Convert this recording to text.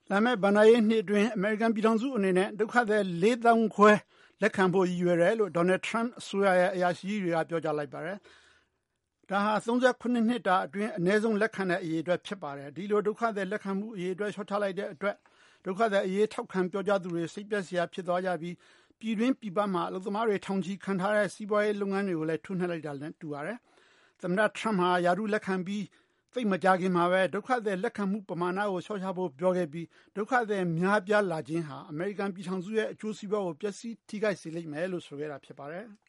လာမယ့်ဘဏ္ဍာရေးနှစ်အတွင်းအမေရိကန်ပြည်ထောင်စုအနေနဲ့ဒုက္ခသည်4,000 ခွဲလက်ခံဖို့ရည်ရွယ်တယ်လို့ Donald Trump အစိုးရရဲ့အရာရှိကြီးတွေကပြောကြားလိုက်ပါတယ်။ဒါဟာ38နှစ်တာအတွင်းအနည်းဆုံးလက်ခံတဲ့အရေအတွက်ဖြစ်ပါတယ်။ဒီလိုဒုက္ခသည်လက်ခံမှုအရေအတွက်လျှော့ချလိုက်တဲ့အတွက်ဒုက္ခသည်အရေးထောက်ခံပြောကြားသူတွေစိတ်ပျက်စရာဖြစ်သွားကြပြီးပြည်တွင်းပြည်ပမှာအလုပ်သမားတွေထောင်ချီခံထားတဲ့စီးပွားရေးလုပ်ငန်းတွေကိုလည်းထိုးနှက်လိုက်တာနဲ့တူပါတယ်။သမ္မတ Trump ဟာယာရုလက်ခံပြီးသိပ်မကြာခင်မှာပဲဒုက္ခသည်လက်ခံမှုပမာဏကိုလျှော့ချဖို့ပြောခဲ့ပြီးဒုက္ခသည်များပြားလာခြင်းဟာအမေရိကန်ပြည်ထောင်စုရဲ့အကျိုးစီးပွားကိုပျက်စီးထိခိုက်စေလိမ့်မယ်လို့ဆိုခဲ့တာဖြစ်ပါတယ်။